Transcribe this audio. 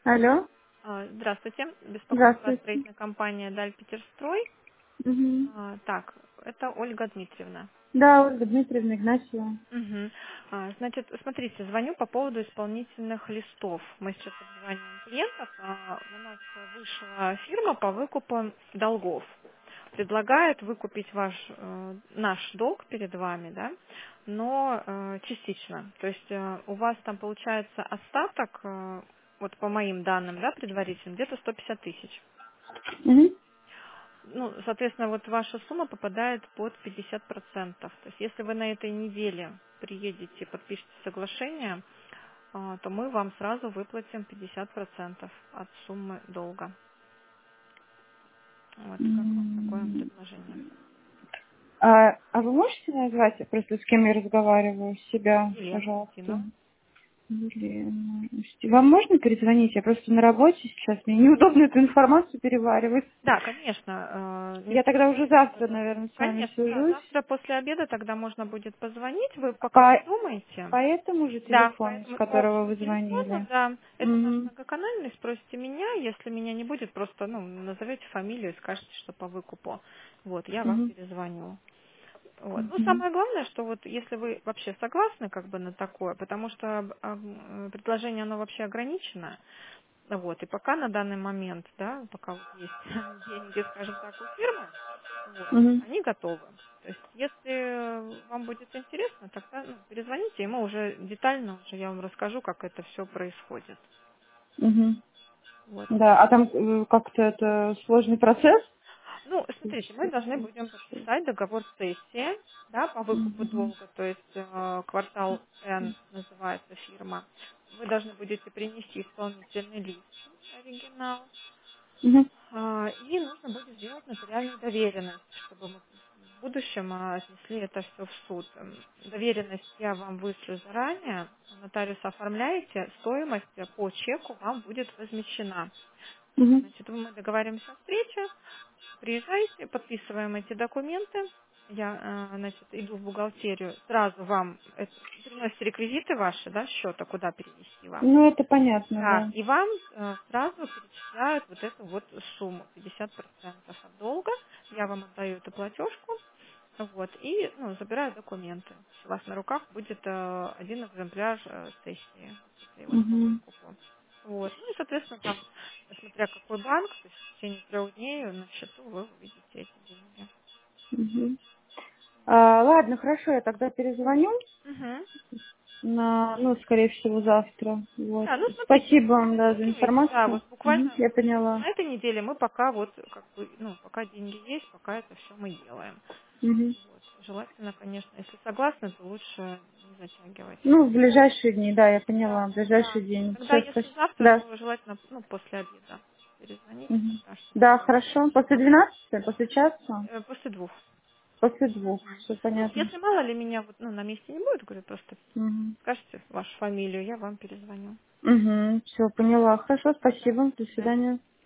Алло, Здравствуйте. Беспокоит вас здравствуйте. строительная компания «Даль Питерстрой». Мгм. Так, это Ольга Дмитриевна. Да, Ольга Дмитриевна Игнатьева. Мгм. Значит, смотрите, звоню по поводу исполнительных листов. Мы сейчас обзваниваем клиентов. У нас вышла фирма по выкупу долгов. Предлагает выкупить наш долг перед вами, да, но частично. То есть у вас там получается остаток, вот по моим данным, да, предварительным, где-то 150 тысяч. Мгм. Ну, соответственно, вот ваша сумма попадает под 50%. То есть если вы на этой неделе приедете, подпишете соглашение, то мы вам сразу выплатим 50% от суммы долга. Вот, как вам такое М. предложение? А вы можете назвать, просто с кем я разговариваю, себя, Елена пожалуйста? Устинова. Елена. Вам можно перезвонить? Я просто на работе сейчас, мне неудобно эту информацию переваривать. Да, конечно, не Я тогда уже стесняйтесь, завтра, пожалуйста. наверное, с вами Конечно, да, свяжусь. завтра после обеда тогда можно будет позвонить. Вы пока По, подумайте. по этому же Да, телефону, с поэтому по которого общему вы телефону, звонили? да, это наш Угу. многоканальный, спросите меня, если меня не будет, просто, назовете фамилию и скажете, что по выкупу. Вот, я вам Угу. перезвоню. Вот. Ну, Угу. самое главное, что вот если вы вообще согласны как бы на такое, потому что предложение, оно вообще ограничено, вот, и пока на данный момент, да, пока вот есть деньги, скажем так, у фирмы, вот, Угу. они готовы. То есть, если вам будет интересно, тогда перезвоните, и мы уже детально уже я вам расскажу, как это все происходит. Угу. Вот. Да, а там как-то это сложный процесс? Ну, смотрите, мы должны будем подписать договор сессии, да, по выкупу Мгм. долга, то есть квартал N называется фирма. Вы должны будете принести исполнительный лист, оригинал, Мгм. и нужно будет сделать нотариальную доверенность, чтобы мы в будущем отнесли это все в суд. Доверенность я вам вышлю заранее, нотариус оформляете, стоимость по чеку вам будет возмещена. Мгм. Значит, мы договариваемся о встрече, приезжайте, подписываем эти документы. Я, значит, иду в бухгалтерию, сразу вам приносите реквизиты ваши, да, счета, куда перевести вам. Ну, это понятно, Да, да. и вам сразу перечисляют вот эту вот сумму, 50% от долга. Я вам отдаю эту платежку, вот, и забираю документы. У вас на руках будет один экземпляр сессии вот этой вот по Мгм. выкупу. Вот. Ну и, соответственно, там, смотря какой банк, то есть в течение 3 дней на счету вы увидите эти деньги. Мгм. Ладно, хорошо, я тогда перезвоню Угу. ну, скорее всего, завтра. Вот. Да, ну смотрите, Спасибо вам, да, за подумайте, да, информацию. вот Мгм. буквально Я на поняла. этой неделе мы пока вот, как бы, пока деньги есть, пока это все мы делаем. Мгм. Вот. Желательно, конечно, если согласны, то лучше не затягивать. Ну, в ближайшие дни, да, я Да, поняла, в да. ближайший день. Тогда, Все, если спасибо. завтра, Да. то желательно, после обеда перезвоните Мгм. тогда, чтобы Да, мы хорошо. После 12, после часа? после 2. После 2. Мгм. Все Ну, понятно. если мало ли меня вот, на месте не будет, говорю, просто Угу. скажите вашу фамилию, я вам перезвоню. Угу. Все, поняла. Хорошо, Да. спасибо. До Да. свидания.